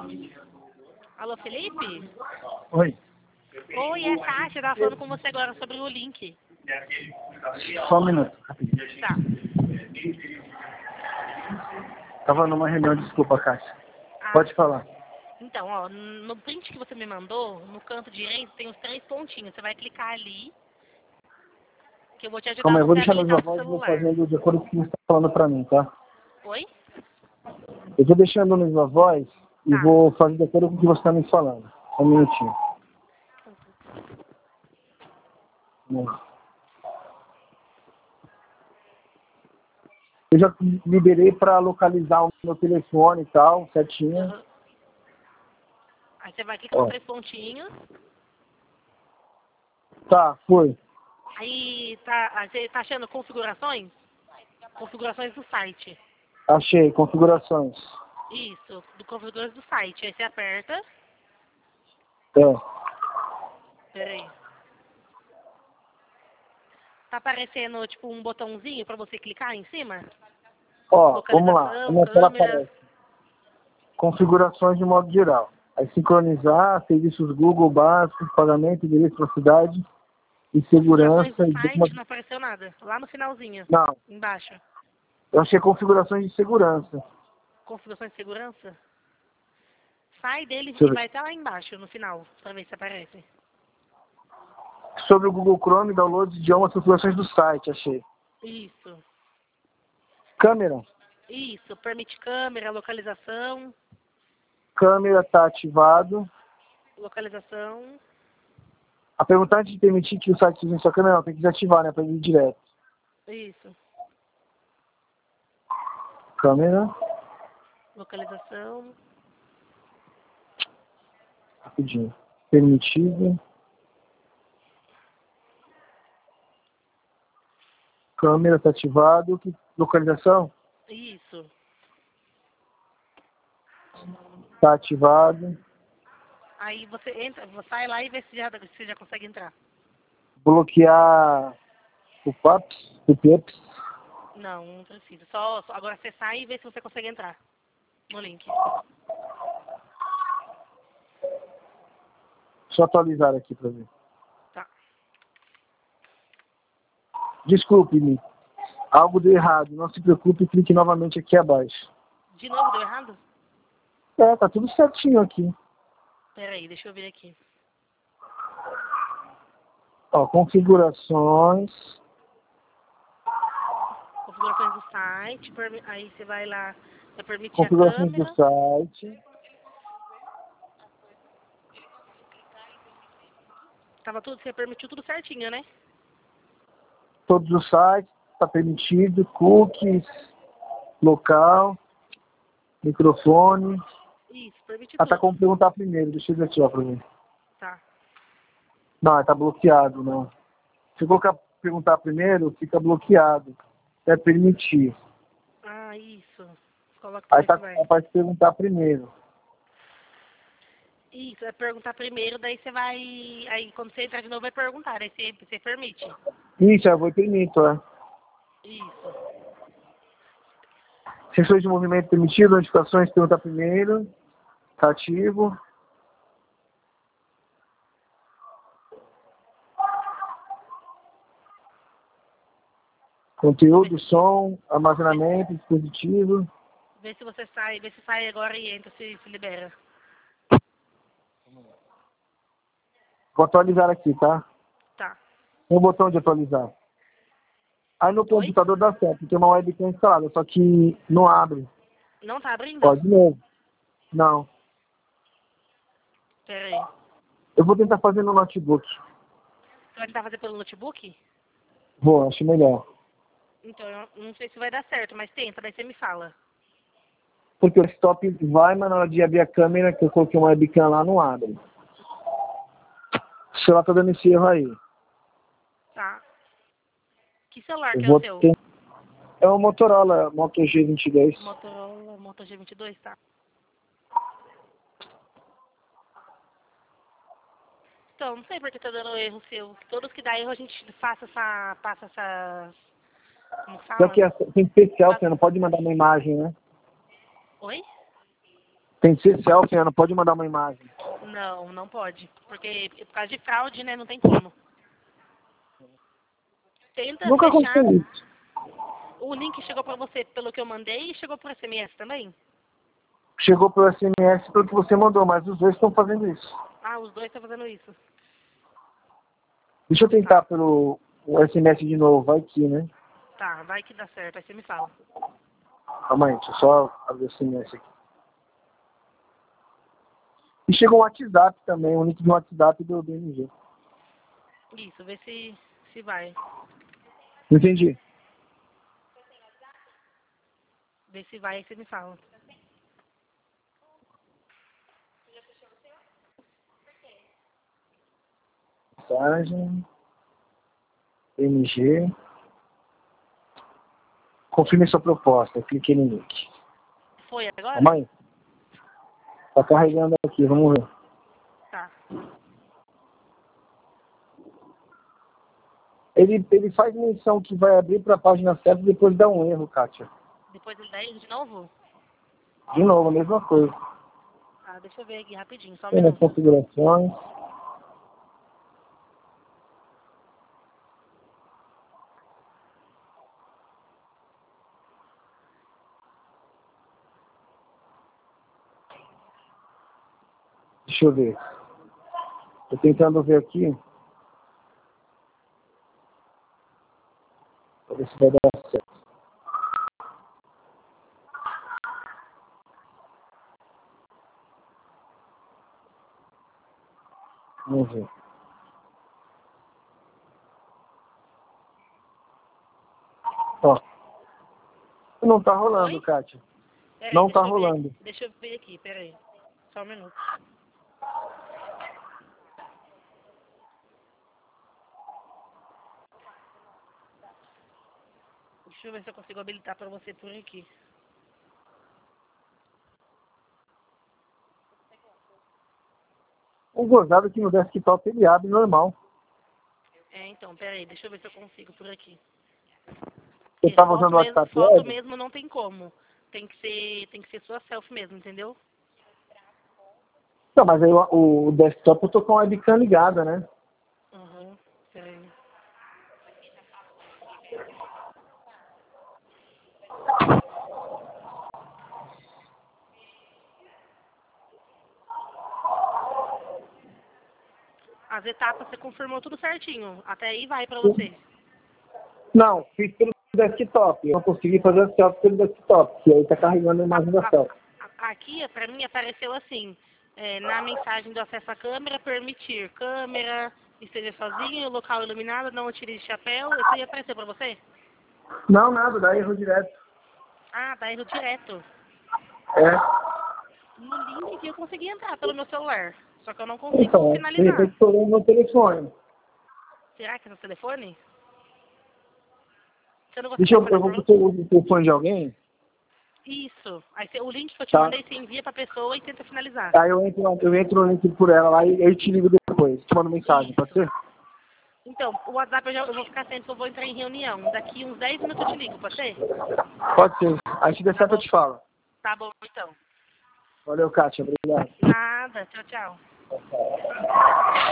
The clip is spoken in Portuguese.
Alô, Felipe? Oi. Oi, é a Kátia, eu tava falando com você agora sobre o link. Só um minuto. Tá. Tava numa reunião, desculpa, Kátia. Ah, Pode falar. então, ó, no print que você me mandou, no canto direito tem os 3 pontinhos. Você vai clicar ali, que eu vou te ajudar Calma aí, a eu vou você deixar no habilitar Viva o seu Voz e vou celular. fazendo de acordo com o que você está falando pra mim, tá? Oi? Eu tô deixando no Viva Voz e Tá. vou fazer de acordo com o que você está me falando. Um minutinho. Eu já liberei para localizar o meu telefone e tal, certinho. Uhum. Aí você vai clicar nos Ó. 3 pontinhos. Tá, foi. Aí você tá achando configurações? Configurações do site. Achei, configurações. Isso, do configurações do site. Aí você aperta. É. Peraí. Tá aparecendo tipo um botãozinho pra você clicar em cima? Ó, vamos lá. Localização, Como é que ela câmera. aparece? Configurações de modo geral. Aí sincronizar, serviços Google básicos, pagamento, endereço para cidade e Configurações segurança. do site, não apareceu nada. Lá no finalzinho, Não, embaixo. eu achei configurações de segurança. Configurações de segurança. Sai dele Deixa eu e ver. vai até lá embaixo, no final, pra ver se aparece. Sobre o Google Chrome, download de idiomas, configurações do site, achei. Isso. Câmera. Isso. Permite câmera, localização. Câmera está ativado. Localização. A pergunta antes de permitir que o site use sua câmera, não, tem que desativar, né, para ir direto. Isso. Câmera. Localização. Rapidinho. Permitido. Câmera está ativado. Localização? Isso. Está ativado. Aí você entra, você sai lá e vê se já consegue entrar. Bloquear o PAPS, o PIPS. Não, não precisa. Só agora você sai e vê se você consegue entrar no link. Deixa eu atualizar aqui para ver. Tá. Desculpe-me. Algo deu errado. Não se preocupe, clique novamente aqui abaixo. De novo, deu errado? É, tá tudo certinho aqui. Peraí, deixa eu ver aqui. Ó, configurações. Configurações do site. Aí você vai lá, vai permitir a Configurações do câmera. site. Tava tudo, você permitiu tudo certinho, né? Todos os sites. Está permitido. Cookies. Local. Microfone. Isso, permite Ah, tá tudo. como perguntar primeiro. Deixa eu desativar para mim. Tá. Não, tá bloqueado, não. Se eu colocar perguntar primeiro, fica bloqueado. É permitir. Ah, isso. Coloca pra Aí ver se tá vai. para perguntar primeiro. Isso, é perguntar primeiro, daí você vai. Aí quando você entrar de novo vai perguntar, aí você permite. Isso, eu vou permito, é. Isso. Sensores de movimento permitido, notificações, perguntar primeiro. Tá ativo. Conteúdo, som, armazenamento, dispositivo. Vê se você sai, vê se sai agora e entra, se libera. Vou atualizar aqui, tá? Tá. Tem o botão de atualizar. Aí no Oi? computador dá certo, tem uma webcam instalada, só que não abre. Não tá abrindo? Ó, de novo. Não. Pera aí. Eu vou tentar fazer no notebook. Você vai tentar fazer pelo notebook? Vou, acho melhor. Então, eu não sei se vai dar certo, mas tenta, daí você me fala. Porque o desktop vai, mas na hora de abrir a câmera, que eu coloquei uma webcam lá, não abre. O celular tá dando esse erro aí. Tá. Que celular Eu que é o vou seu? ter... É o Motorola Moto G22. Motorola Moto G22, tá. Então, não sei por que tá dando erro seu. Todos que dá erro a gente passa essa. Como Só fala? que tem especial, Passa... você não pode mandar uma imagem, né? Oi? Tem que ser selfie, né? Não pode mandar uma imagem. Não, não pode. Porque por causa de fraude, né? Não tem como. Tenta Nunca fechar. aconteceu isso. O link chegou pra você pelo que eu mandei e chegou por SMS também? Chegou pelo SMS pelo que você mandou, mas os dois estão fazendo isso. Ah, os dois estão fazendo isso. Deixa eu tentar pelo o SMS de novo, vai que, né? Tá, vai que dá certo, aí você me fala. Calma aí, deixa eu só abrir o SMS aqui. E chegou um WhatsApp também, um link de WhatsApp do BMG. Isso, vê se vai. Não entendi. Vê se vai, aí você me fala. Mensagem. BMG. Confirme sua proposta. Cliquei no link. Foi agora? Calma aí. Tá carregando aqui, vamos ver. Tá. Ele faz menção que vai abrir para a página certa e depois dá um erro, Kátia. Depois ele dá erro de novo? De novo, a mesma coisa. Tá, deixa eu ver aqui rapidinho, só um Tem nas minuto. configurações. Deixa eu ver. Tô tentando ver aqui. Pra ver se vai dar certo. Vamos ver. Ó. Não tá rolando, Oi? Kátia. Peraí, Não deixa tá eu ver. rolando. Deixa eu ver aqui, peraí. Só um minuto. Deixa eu ver se eu consigo habilitar pra você por aqui. O gozado aqui no desktop ele abre normal. É, então, peraí, deixa eu ver se eu consigo por aqui. Você Porque estava usando o WhatsApp foto Web? mesmo não tem como. Tem que ser sua selfie mesmo, entendeu? Não, mas aí o desktop eu tô com a webcam ligada, né? Uhum, peraí. As etapas você confirmou tudo certinho. Até aí vai pra você. Não, fiz pelo desktop. Eu não consegui fazer a selfie pelo desktop, que aí tá carregando a imagem da selfie. Aqui, pra mim, apareceu assim. Na mensagem do acesso à câmera, permitir câmera, esteja sozinho, local iluminado, não utilize chapéu. Isso aí apareceu pra você? Não, nada, dá erro direto. Ah, dá erro direto. É. No link que eu consegui entrar pelo meu celular. Só que eu não consigo Então, de finalizar. repente tô no meu telefone. Será que é no telefone? Você não Deixa conseguiu eu mandar vou por pro outro? o telefone de alguém. Isso. Aí o link que eu te Tá. mandei, você envia pra pessoa e tenta finalizar. Aí eu entro no link por ela lá e eu te ligo depois. Te mando mensagem, pode Isso. ser? Então, o WhatsApp eu vou ficar sempre que eu vou entrar em reunião. Daqui uns 10 minutos eu te ligo, pode ser? Pode ser. Aí se der Tá certo eu bom. te falo. Tá bom, então. Valeu, Kátia. Obrigado. Nada. Tchau, tchau.